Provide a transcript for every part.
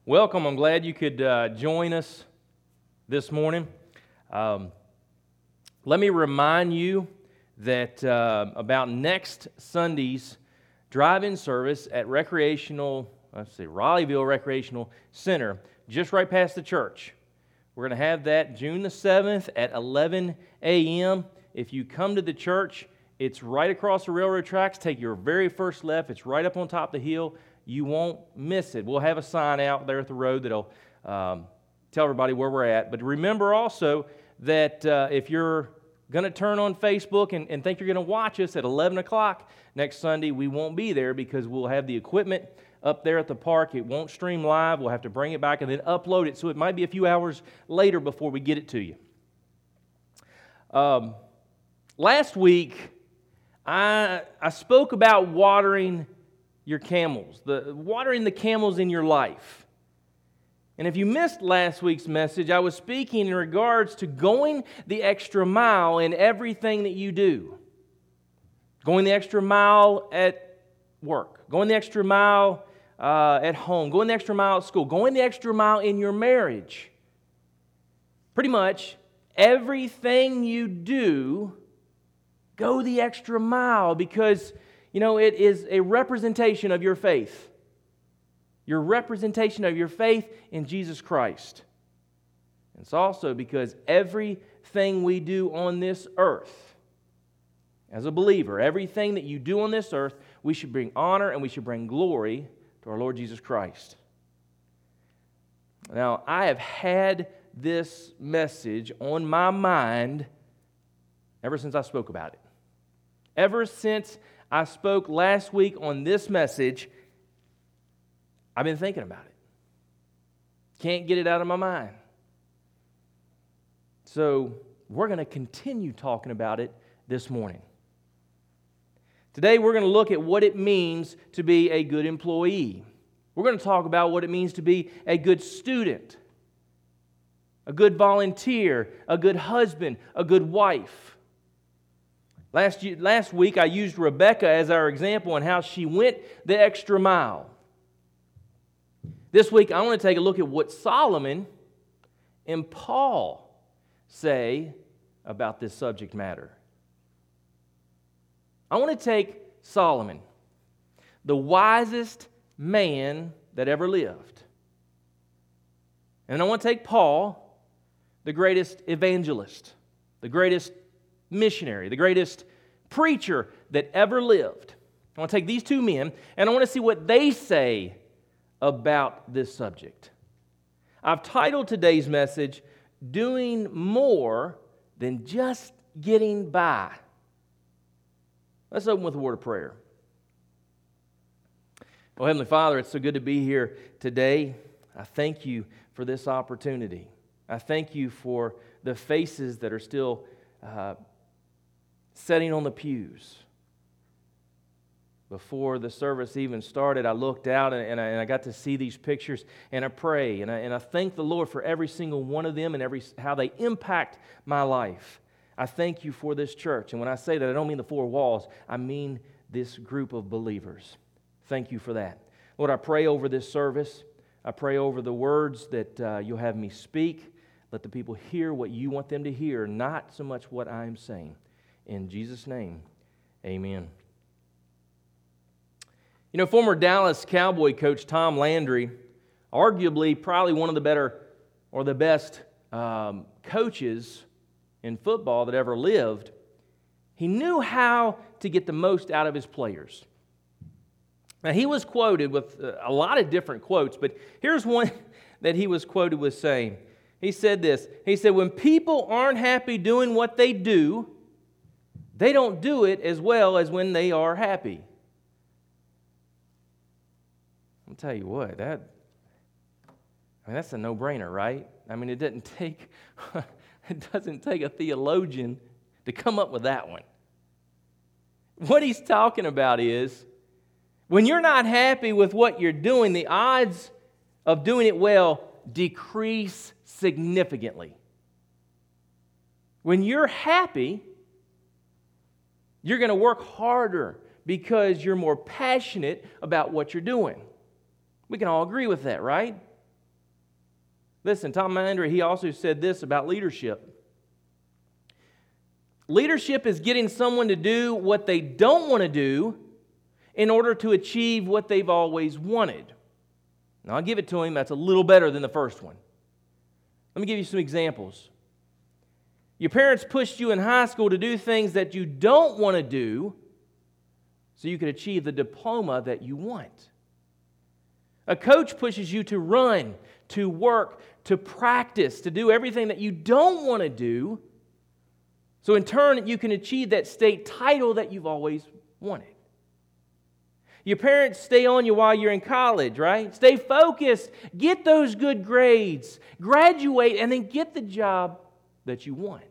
Welcome. I'm glad you could join us this morning. Let me remind you that about next Sunday's drive-in service at Raleighville Recreational Center, just right past the church. We're going to have that June the 7th at 11 a.m. If you come to the church, it's right across the railroad tracks. Take your very first left. It's right up on top of the hill. You won't miss it. We'll have a sign out there at the road that'll tell everybody where we're at. But remember also that if you're going to turn on Facebook and think you're going to watch us at 11 o'clock next Sunday, we won't be there because we'll have the equipment up there at the park. It won't stream live. We'll have to bring it back and then upload it, so it might be a few hours later before we get it to you. Last week, I spoke about watering your camels, watering the camels in your life. And if you missed last week's message, I was speaking in regards to going the extra mile in everything that you do. Going the extra mile at work, going the extra mile at home, going the extra mile at school, going the extra mile in your marriage. Pretty much everything you do, go the extra mile because it is a representation of your faith. Your representation of your faith in Jesus Christ. It's also because everything we do on this earth, as a believer, everything that you do on this earth, we should bring honor and we should bring glory to our Lord Jesus Christ. Now, I have had this message on my mind ever since I spoke about it. Ever since I spoke last week on this message, I've been thinking about it. Can't get it out of my mind. So we're going to continue talking about it this morning. Today we're going to look at what it means to be a good employee. We're going to talk about what it means to be a good student, a good volunteer, a good husband, a good wife. Last week, I used Rebecca as our example on how she went the extra mile. This week, I want to take a look at what Solomon and Paul say about this subject matter. I want to take Solomon, the wisest man that ever lived. And I want to take Paul, the greatest evangelist, the greatest missionary, the greatest preacher that ever lived. I want to take these two men and I want to see what they say about this subject. I've titled today's message, Doing More Than Just Getting By. Let's open with a word of prayer. Oh, Heavenly Father, it's so good to be here today. I thank you for this opportunity. I thank you for the faces that are still sitting on the pews. Before the service even started, I looked out and I got to see these pictures, and I pray, and I thank the Lord for every single one of them and how they impact my life. I thank you for this church, and when I say that, I don't mean the four walls, I mean this group of believers. Thank you for that. Lord, I pray over this service. I pray over the words that you'll have me speak. Let the people hear what you want them to hear, not so much what I'm saying. In Jesus' name, amen. Former Dallas Cowboy coach Tom Landry, arguably probably one of the better or the best coaches in football that ever lived, he knew how to get the most out of his players. Now, he was quoted with a lot of different quotes, but here's one that he was quoted with saying. He said this. He said, when people aren't happy doing what they do, they don't do it as well as when they are happy. I'll tell you what, that's a no-brainer, right? It doesn't take a theologian to come up with that one. What he's talking about is, when you're not happy with what you're doing, the odds of doing it well decrease significantly. When you're happy, you're going to work harder because you're more passionate about what you're doing. We can all agree with that, right? Listen, Tom Landry, he also said this about leadership. Leadership is getting someone to do what they don't want to do in order to achieve what they've always wanted. Now, I'll give it to him. That's a little better than the first one. Let me give you some examples. Your parents pushed you in high school to do things that you don't want to do so you could achieve the diploma that you want. A coach pushes you to run, to work, to practice, to do everything that you don't want to do, so in turn you can achieve that state title that you've always wanted. Your parents stay on you while you're in college, right? Stay focused, get those good grades, graduate, and then get the job that you want.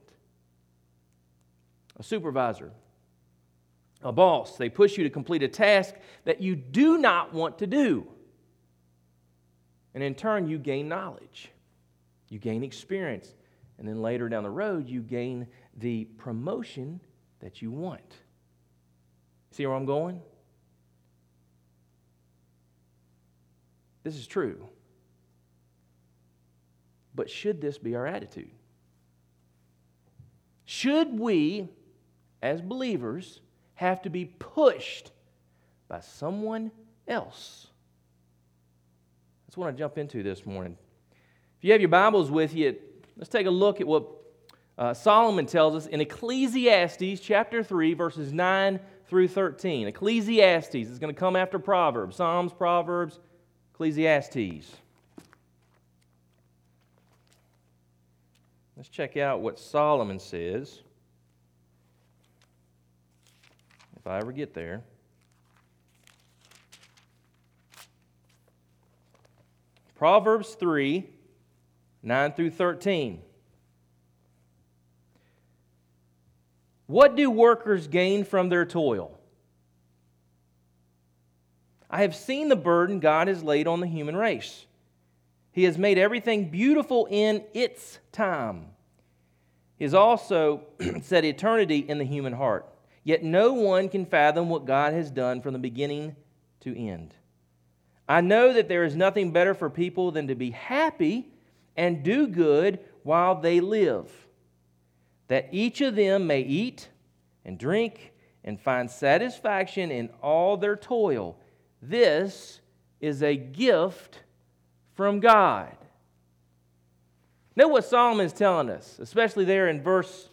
A supervisor, a boss, they push you to complete a task that you do not want to do. And in turn, you gain knowledge, you gain experience, and then later down the road, you gain the promotion that you want. See where I'm going? This is true. But should this be our attitude? Should we, as believers, have to be pushed by someone else? That's what I want to jump into this morning. If you have your Bibles with you, let's take a look at what Solomon tells us in Ecclesiastes chapter 3, verses 9 through 13. Ecclesiastes is going to come after Proverbs. Psalms, Proverbs, Ecclesiastes. Let's check out what Solomon says, if I ever get there. Proverbs 3, 9 through 13. What do workers gain from their toil? I have seen the burden God has laid on the human race. He has made everything beautiful in its time. He has also set eternity in the human heart. Yet no one can fathom what God has done from the beginning to end. I know that there is nothing better for people than to be happy and do good while they live, that each of them may eat and drink and find satisfaction in all their toil. This is a gift from God. Know what Solomon is telling us, especially there in verse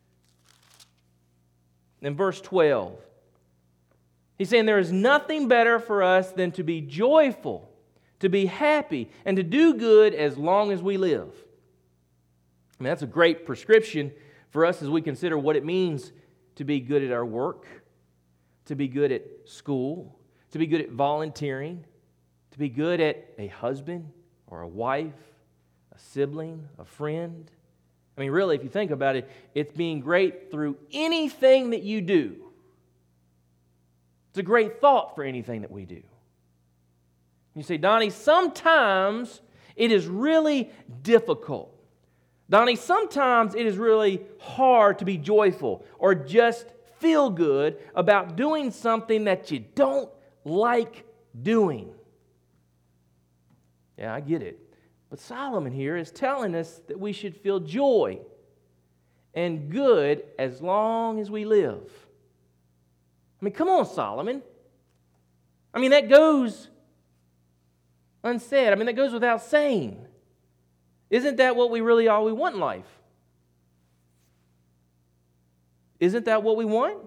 12. He's saying there is nothing better for us than to be joyful, to be happy, and to do good as long as we live. I mean, that's a great prescription for us as we consider what it means to be good at our work, to be good at school, to be good at volunteering, to be good at a husband or a wife, a sibling, a friend. I mean, really, if you think about it, it's being great through anything that you do. It's a great thought for anything that we do. You say, Donnie, sometimes it is really difficult. Donnie, sometimes it is really hard to be joyful or just feel good about doing something that you don't like doing. Yeah, I get it. But Solomon here is telling us that we should feel joy and good as long as we live. I mean, come on, Solomon. I mean, that goes unsaid. I mean, that goes without saying. Isn't that what we really all we want in life? Isn't that what we want?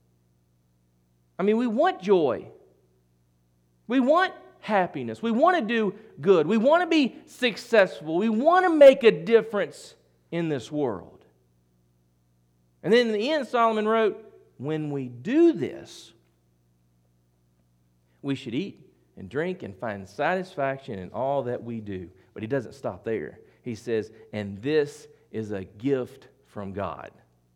I mean, we want joy. We want happiness. We want to do good. We want to be successful. We want to make a difference in this world. And then in the end, Solomon wrote, when we do this, we should eat and drink and find satisfaction in all that we do. But he doesn't stop there. He says, and this is a gift from God.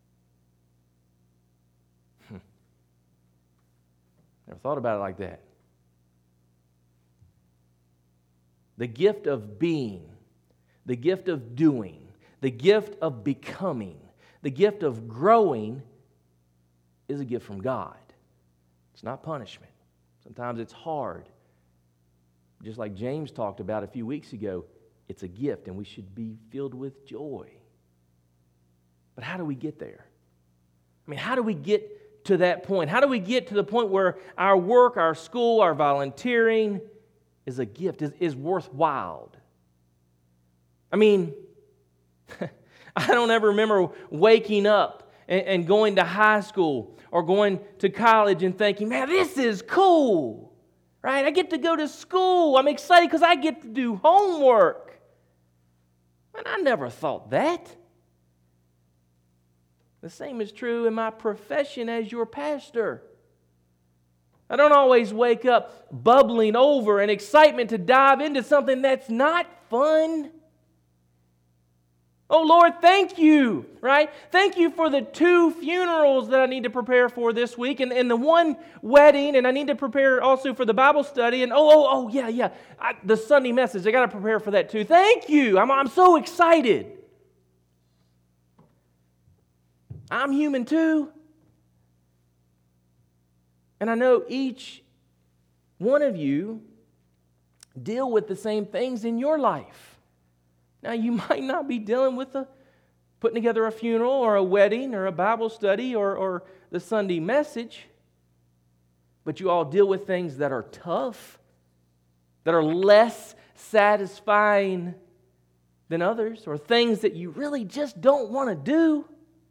Never thought about it like that. The gift of being, the gift of doing, the gift of becoming, the gift of growing is a gift from God. It's not punishment. Sometimes it's hard. Just like James talked about a few weeks ago, It's a gift, and we should be filled with joy. But how do we get there? I mean, how do we get to that point? How do we get to the point where our work, our school, our volunteering is a gift, is worthwhile? I mean, I don't ever remember waking up and going to high school or going to college and thinking, man, this is cool, right? I get to go to school. I'm excited because I get to do homework. And I never thought that. The same is true in my profession as your pastor. I don't always wake up bubbling over in excitement to dive into something that's not fun. Oh, Lord, thank you, right? Thank you for the 2 funerals that I need to prepare for this week and the 1 wedding, and I need to prepare also for the Bible study, and the Sunday message. I got to prepare for that too. Thank you. I'm so excited. I'm human too. And I know each one of you deal with the same things in your life. Now, you might not be dealing with putting together a funeral or a wedding or a Bible study or the Sunday message, but you all deal with things that are tough, that are less satisfying than others, or things that you really just don't want to do.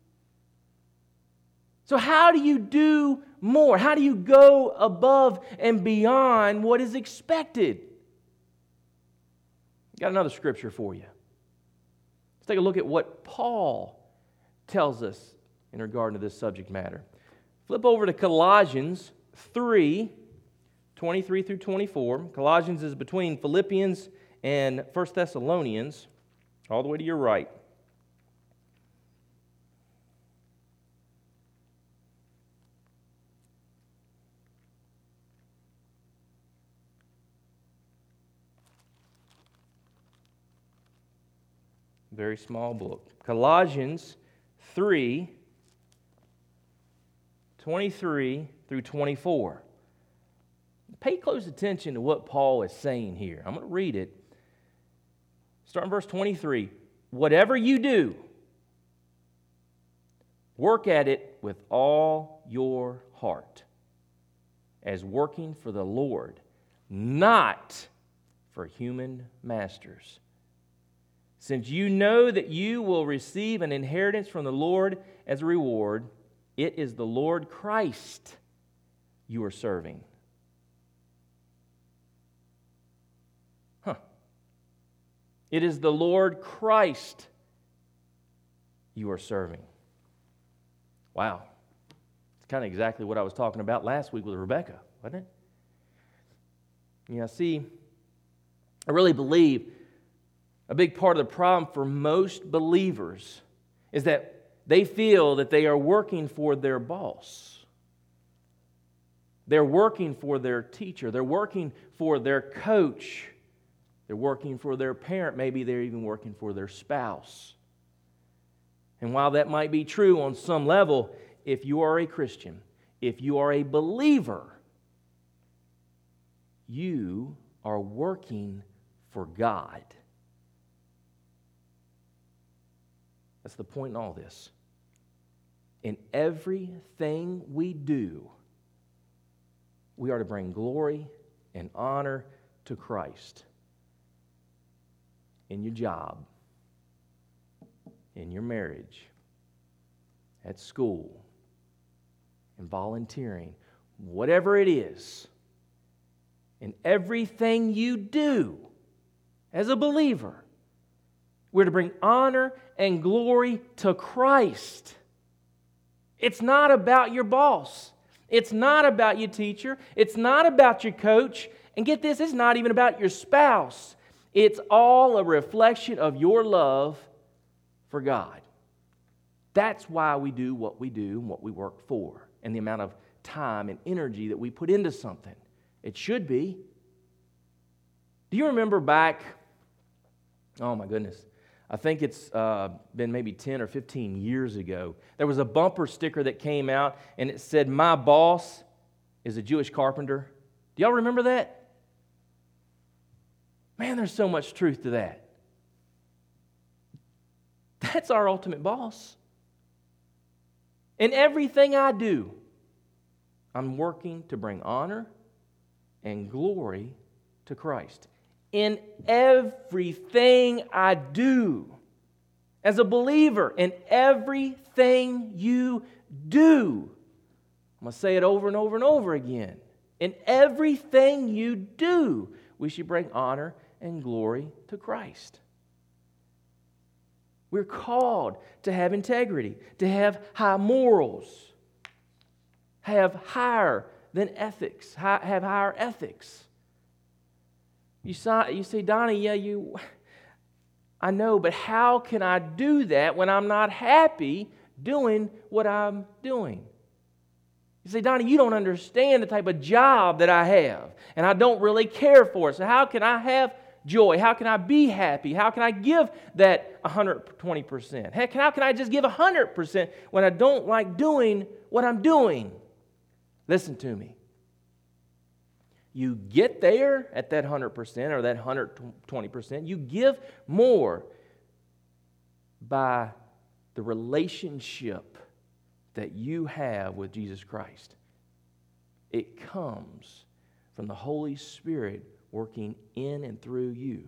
So how do you do more? How do you go above and beyond what is expected? Got another scripture for you. Let's take a look at what Paul tells us in regard to this subject matter. Flip over to Colossians 3, 23 through 24. Colossians is between Philippians and 1 Thessalonians, all the way to your right. Very small book. Colossians 3, 23 through 24. Pay close attention to what Paul is saying here. I'm going to read it. Start in verse 23. Whatever you do, work at it with all your heart, as working for the Lord, not for human masters. Since you know that you will receive an inheritance from the Lord as a reward, it is the Lord Christ you are serving. It is the Lord Christ you are serving. Wow. It's kind of exactly what I was talking about last week with Rebecca, wasn't it? Yeah, see, I really believe a big part of the problem for most believers is that they feel that they are working for their boss. They're working for their teacher. They're working for their coach. They're working for their parent. Maybe they're even working for their spouse. And while that might be true on some level, if you are a Christian, if you are a believer, you are working for God. That's the point in all this. In everything we do, we are to bring glory and honor to Christ. In your job, in your marriage, at school, in volunteering, whatever it is, in everything you do as a believer, we're to bring honor and glory to Christ. It's not about your boss. It's not about your teacher. It's not about your coach. And get this, it's not even about your spouse. It's all a reflection of your love for God. That's why we do what we do and what we work for, and the amount of time and energy that we put into something. It should be. Do you remember back, oh my goodness, I think it's been maybe 10 or 15 years ago, there was a bumper sticker that came out and it said, "My boss is a Jewish carpenter." Do y'all remember that? Man, there's so much truth to that. That's our ultimate boss. In everything I do, I'm working to bring honor and glory to Christ. In everything I do, as a believer, in everything you do, I'm going to say it over and over and over again. In everything you do, we should bring honor and glory to Christ. We're called to have integrity, to have high morals, have higher than ethics, have higher ethics. You say, Donnie, I know, but how can I do that when I'm not happy doing what I'm doing? You say, Donnie, you don't understand the type of job that I have, and I don't really care for it. So how can I have joy? How can I be happy? How can I give that 120%? Heck, how can I just give 100% when I don't like doing what I'm doing? Listen to me. You get there at that 100% or that 120%. You give more by the relationship that you have with Jesus Christ. It comes from the Holy Spirit working in and through you.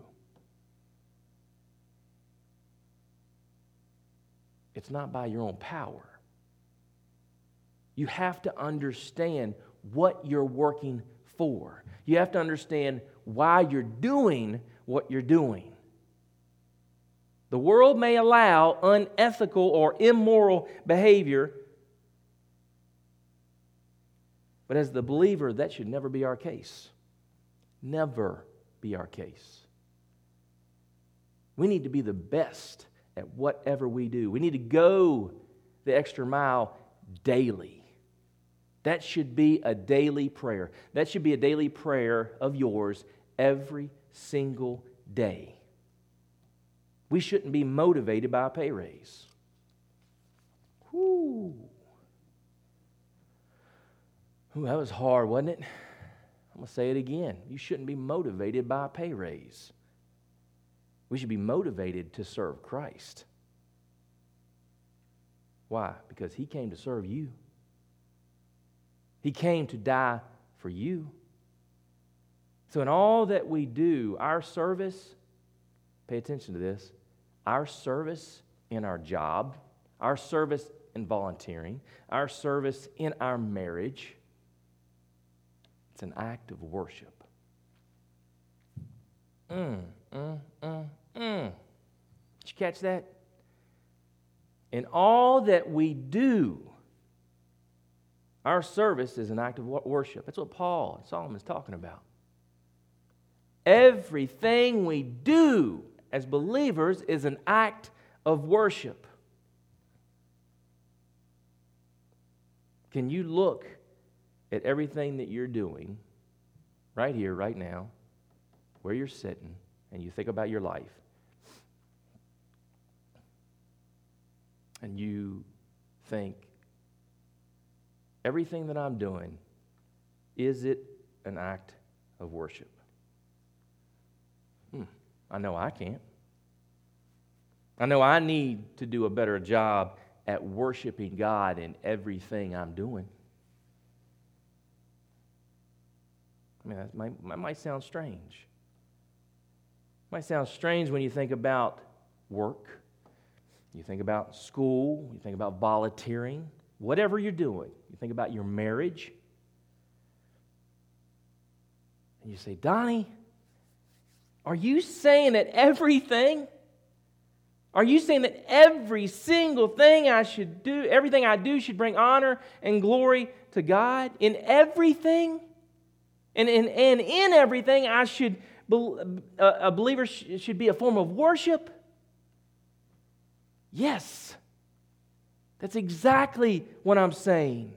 It's not by your own power. You have to understand what you're working for. You have to understand why you're doing what you're doing. The world may allow unethical or immoral behavior, but as the believer, that should never be our case. Never be our case. We need to be the best at whatever we do. We need to go the extra mile daily. That should be a daily prayer. That should be a daily prayer of yours every single day. We shouldn't be motivated by a pay raise. Whew. Ooh, that was hard, wasn't it? I'm going to say it again. You shouldn't be motivated by a pay raise. We should be motivated to serve Christ. Why? Because He came to serve you. He came to die for you. So in all that we do, our service, pay attention to this, our service in our job, our service in volunteering, our service in our marriage, it's an act of worship. Did you catch that? In all that we do, our service is an act of worship. That's what Paul and Solomon is talking about. Everything we do as believers is an act of worship. Can you look at everything that you're doing right here, right now, where you're sitting, and you think about your life, and you think, everything that I'm doing, is it an act of worship? I know I can't. I know I need to do a better job at worshiping God in everything I'm doing. I mean, that might sound strange. It might sound strange when you think about work, you think about school, you think about volunteering, whatever you're doing. You think about your marriage. And you say, Donnie, are you saying that everything? Are you saying that every single thing I should do, everything I do should bring honor and glory to God? In everything? And in everything, a believer should be a form of worship? Yes. That's exactly what I'm saying.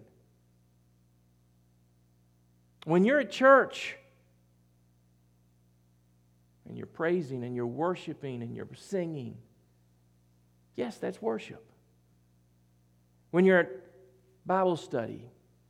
When you're at church and you're praising and you're worshiping and you're singing, yes, that's worship. When you're at Bible study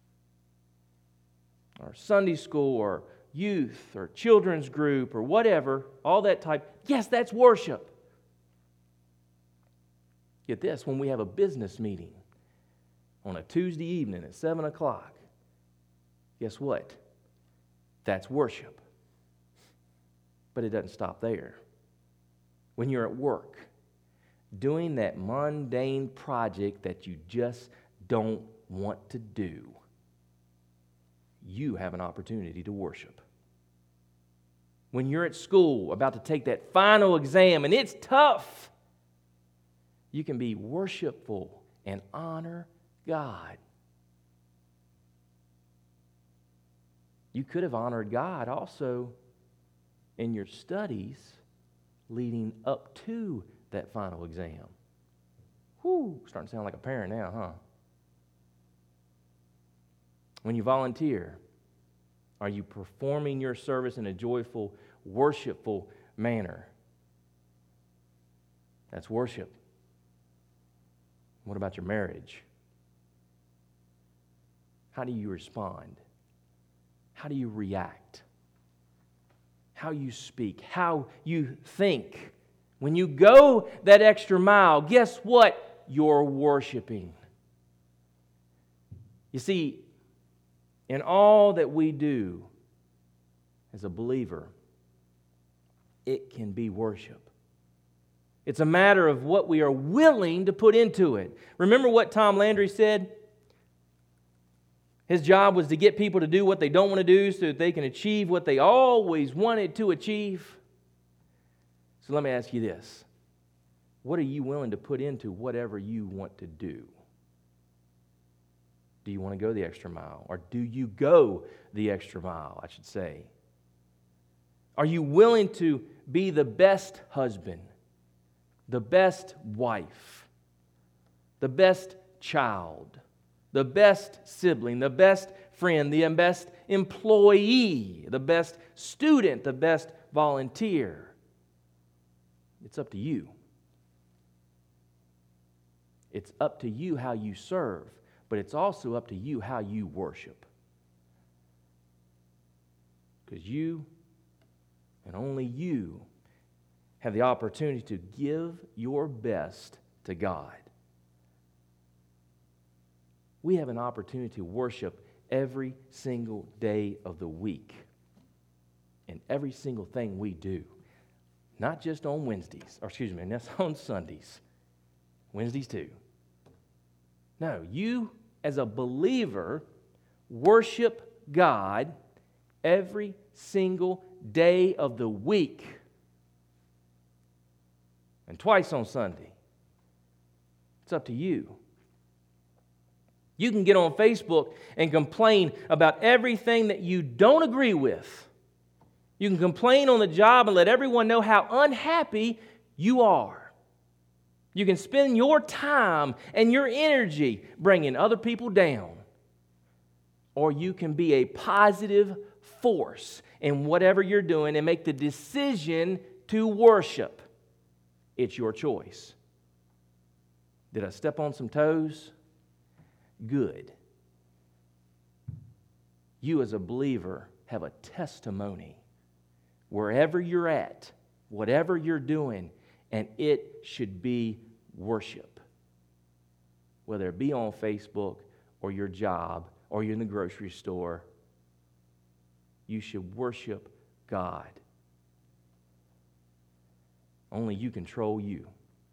or Sunday school or youth or children's group or whatever, all that type, yes, that's worship. Get this, when we have a business meeting on a Tuesday evening at 7 o'clock, guess what? That's worship. But it doesn't stop there. When you're at work, doing that mundane project that you just don't want to do, you have an opportunity to worship. When you're at school about to take that final exam and it's tough, you can be worshipful and honor God. You could have honored God also in your studies leading up to that final exam. Whew, starting to sound like a parent now, huh? When you volunteer, are you performing your service in a joyful, worshipful manner? That's worship. What about your marriage? How do you respond? How do you react? How you speak? How you think? When you go that extra mile, guess what? You're worshiping. You see, in all that we do as a believer, it can be worship. It's a matter of what we are willing to put into it. Remember what Tom Landry said? His job was to get people to do what they don't want to do so that they can achieve what they always wanted to achieve. So let me ask you this. What are you willing to put into whatever you want to do? Do you want to go the extra mile? Or do you go the extra mile, I should say? Are you willing to be the best husband, the best wife, the best child, the best sibling, the best friend, the best employee, the best student, the best volunteer? It's up to you. It's up to you how you serve, but it's also up to you how you worship. Because you and only you have the opportunity to give your best to God. We have an opportunity to worship every single day of the week and every single thing we do. Not just on Wednesdays, and that's on Sundays. Wednesdays too. No, you as a believer worship God every single day of the week and twice on Sunday. It's up to you. You can get on Facebook and complain about everything that you don't agree with. You can complain on the job and let everyone know how unhappy you are. You can spend your time and your energy bringing other people down. Or you can be a positive force in whatever you're doing and make the decision to worship. It's your choice. Did I step on some toes? Good. You as a believer have a testimony wherever you're at, whatever you're doing, and it should be worship. Whether it be on Facebook or your job or you're in the grocery store, you should worship God. Only you control you.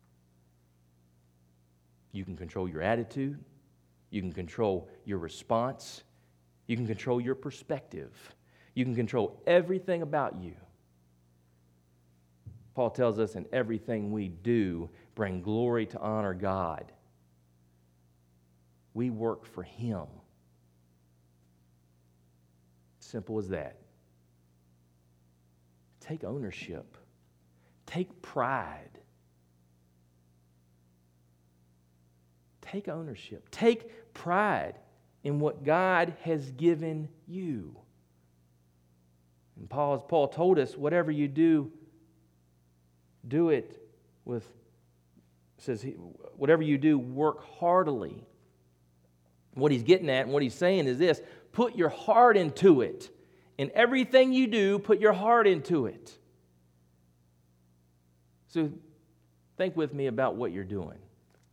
You can control your attitude. You can control your response. You can control your perspective. You can control everything about you. Paul tells us in everything we do, bring glory to honor God. We work for Him. Simple as that. Take ownership. Take pride. Take ownership. Take pride in what God has given you. And Paul told us, whatever you do, do it with, says, whatever you do, work heartily. What he's getting at and what he's saying is this: put your heart into it. In everything you do, put your heart into it. So think with me about what you're doing.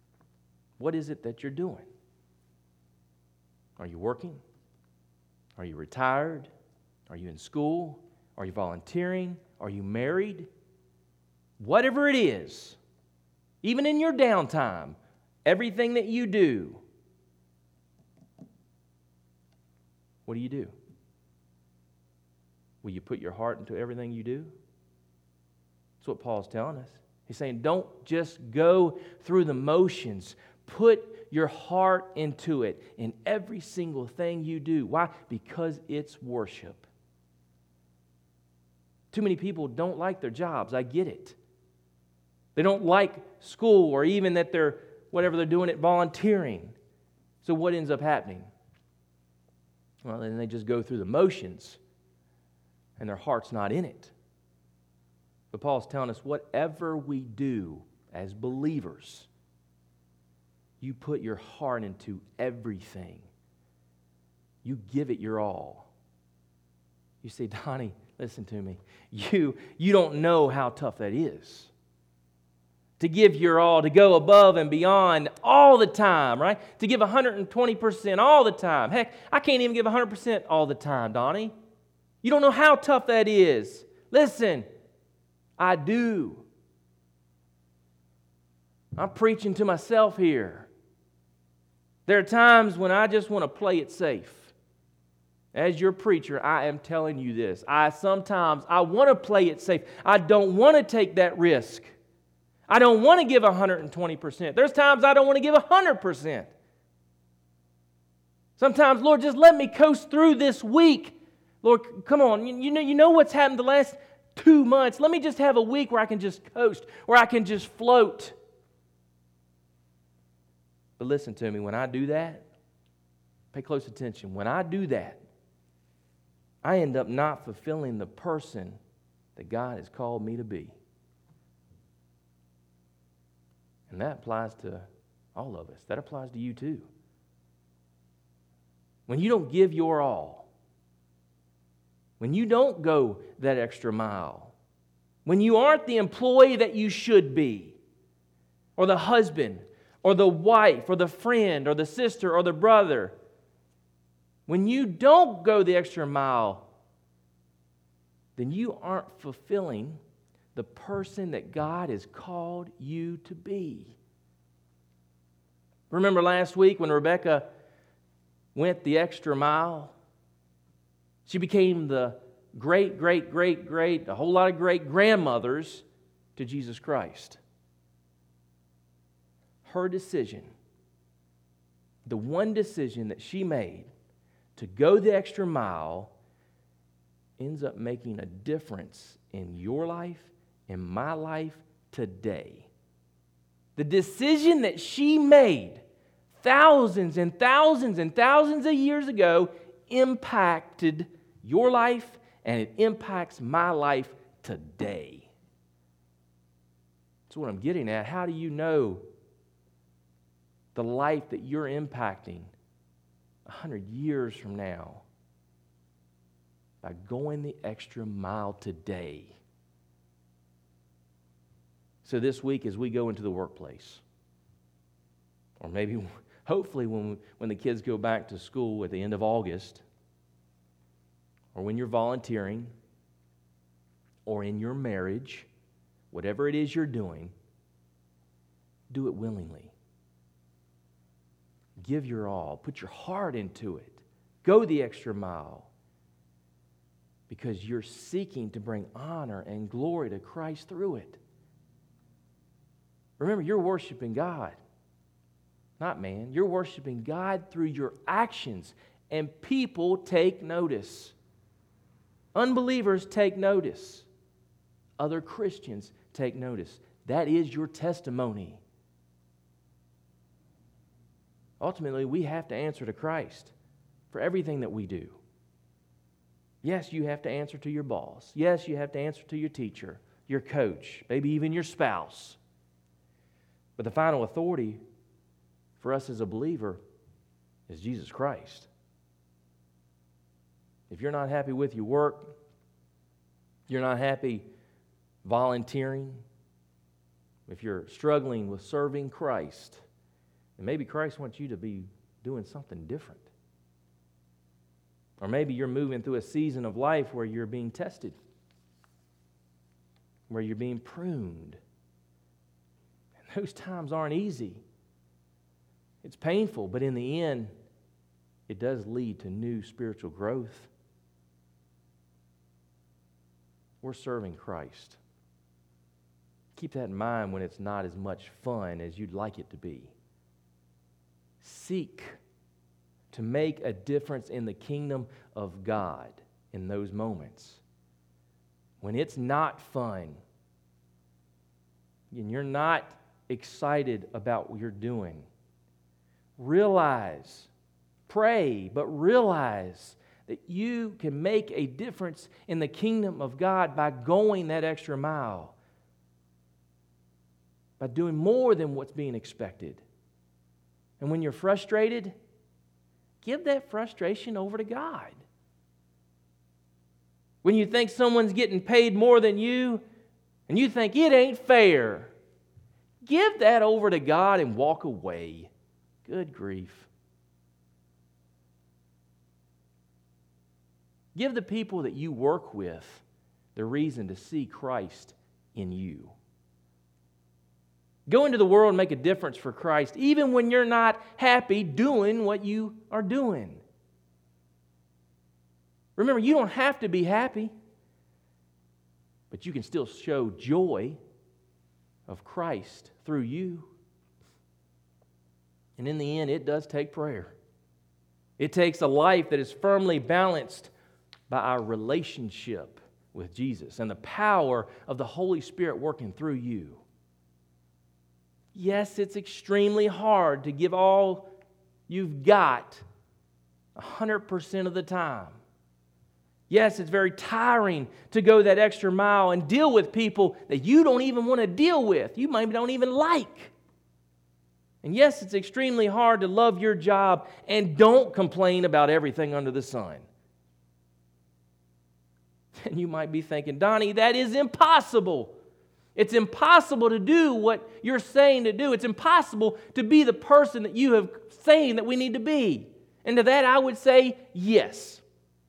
What is it that you're doing? Are you working? Are you retired? Are you in school? Are you volunteering? Are you married? Whatever it is, even in your downtime, everything that you do, what do? Will you put your heart into everything you do? That's what Paul's telling us. He's saying, don't just go through the motions. Put your heart into it in every single thing you do. Why? Because it's worship. Too many people don't like their jobs. I get it. They don't like school or even that they're, whatever they're doing at volunteering. So what ends up happening? Well, then they just go through the motions and their heart's not in it. But Paul's telling us whatever we do as believers, you put your heart into everything. You give it your all. You say, Donnie, listen to me. You don't know how tough that is. To give your all, to go above and beyond all the time, right? To give 120% all the time. Heck, I can't even give 100% all the time, Donnie. You don't know how tough that is. Listen, I do. I'm preaching to myself here. There are times when I just want to play it safe. As your preacher, I am telling you this. Sometimes I want to play it safe. I don't want to take that risk. I don't want to give 120%. There's times I don't want to give 100%. Sometimes, Lord, just let me coast through this week. Lord, come on. You know what's happened the last 2 months. Let me just have a week where I can just coast, where I can just float. But listen to me, when I do that, pay close attention. When I do that, I end up not fulfilling the person that God has called me to be. And that applies to all of us. That applies to you too. When you don't give your all, when you don't go that extra mile, when you aren't the employee that you should be, or the husband, or the wife, or the friend, or the sister, or the brother, when you don't go the extra mile, then you aren't fulfilling the person that God has called you to be. Remember last week when Rebecca went the extra mile? She became the a whole lot of great-grandmothers to Jesus Christ. Her decision, the one decision that she made to go the extra mile, ends up making a difference in your life, in my life today. The decision that she made thousands and thousands and thousands of years ago impacted your life, and it impacts my life today. That's what I'm getting at. How do you know the life that you're impacting 100 years from now? By going the extra mile today. So this week as we go into the workplace, or maybe hopefully when the kids go back to school at the end of August, or when you're volunteering, or in your marriage, whatever it is you're doing, do it willingly. Give your all. Put your heart into it. Go the extra mile. Because you're seeking to bring honor and glory to Christ through it. Remember, you're worshiping God, not man. You're worshiping God through your actions, and people take notice. Unbelievers take notice. Other Christians take notice. That is your testimony. Ultimately, we have to answer to Christ for everything that we do. Yes, you have to answer to your boss. Yes, you have to answer to your teacher, your coach, maybe even your spouse. But the final authority for us as a believer is Jesus Christ. If you're not happy with your work, you're not happy volunteering, if you're struggling with serving Christ, And maybe Christ wants you to be doing something different. Or maybe you're moving through a season of life where you're being tested, where you're being pruned. And those times aren't easy. It's painful, but in the end, it does lead to new spiritual growth. We're serving Christ. Keep that in mind when it's not as much fun as you'd like it to be. Seek to make a difference in the kingdom of God in those moments. When it's not fun and you're not excited about what you're doing, realize, pray, but realize that you can make a difference in the kingdom of God by going that extra mile, by doing more than what's being expected. And when you're frustrated, give that frustration over to God. When you think someone's getting paid more than you, and you think it ain't fair, give that over to God and walk away. Good grief. Give the people that you work with the reason to see Christ in you. Go into the world and make a difference for Christ, even when you're not happy doing what you are doing. Remember, you don't have to be happy, but you can still show joy of Christ through you. And in the end, it does take prayer. It takes a life that is firmly balanced by our relationship with Jesus and the power of the Holy Spirit working through you. Yes, it's extremely hard to give all you've got 100% of the time. Yes, it's very tiring to go that extra mile and deal with people that you don't even want to deal with. You maybe don't even like. And yes, it's extremely hard to love your job and don't complain about everything under the sun. And you might be thinking, Donnie, that is impossible. It's impossible to do what you're saying to do. It's impossible to be the person that you have saying that we need to be. And to that I would say, yes.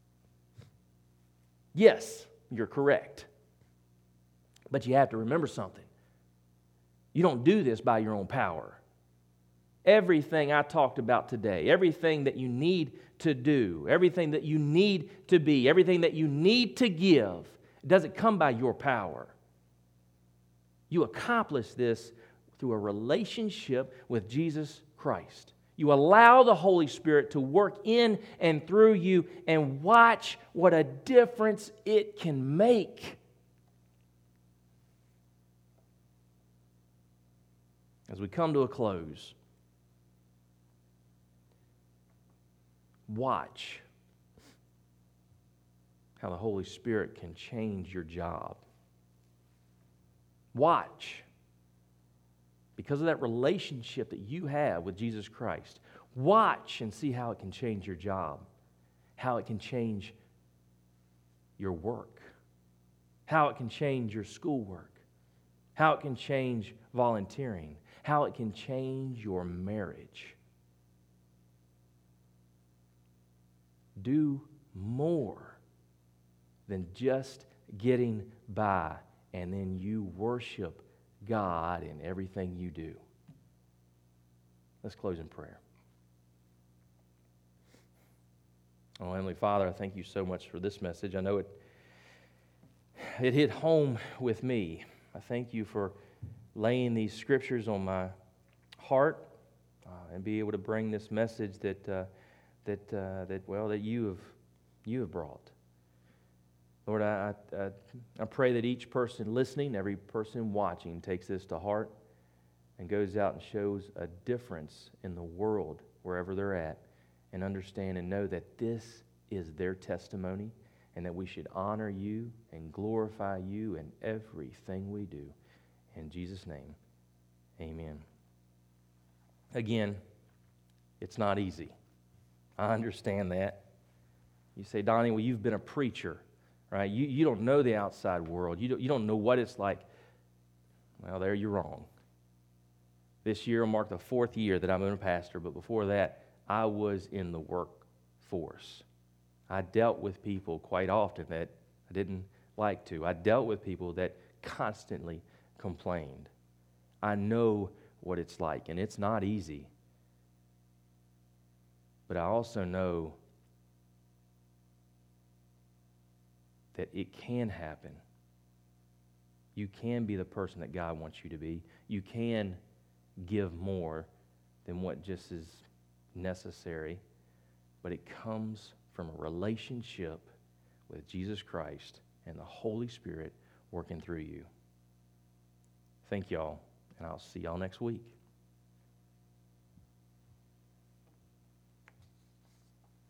Yes, you're correct. But you have to remember something. You don't do this by your own power. Everything I talked about today, everything that you need to do, everything that you need to be, everything that you need to give, doesn't come by your power. You accomplish this through a relationship with Jesus Christ. You allow the Holy Spirit to work in and through you and watch what a difference it can make. As we come to a close, watch how the Holy Spirit can change your job. Watch. Because of that relationship that you have with Jesus Christ, watch and see how it can change your job, how it can change your work, how it can change your schoolwork, how it can change volunteering, how it can change your marriage. Do more than just getting by, and then you worship God in everything you do. Let's close in prayer. Oh, Heavenly Father, I thank you so much for this message. I know it hit home with me. I thank you for laying these scriptures on my heart and be able to bring this message that you have brought. Lord, I pray that each person listening, every person watching, takes this to heart and goes out and shows a difference in the world wherever they're at, and understand and know that this is their testimony and that we should honor you and glorify you in everything we do. In Jesus' name, amen. Again, it's not easy. I understand that. You say, Donnie, well, you've been a preacher, right? You don't know the outside world. You don't know what it's like. Well, there you're wrong. This year will mark the 4th year that I've been a pastor, but before that, I was in the workforce. I dealt with people quite often that I didn't like to. I dealt with people that constantly complained. I know what it's like, and it's not easy. But I also know that it can happen. You can be the person that God wants you to be. You can give more than what just is necessary, but it comes from a relationship with Jesus Christ and the Holy Spirit working through you. Thank y'all, and I'll see y'all next week.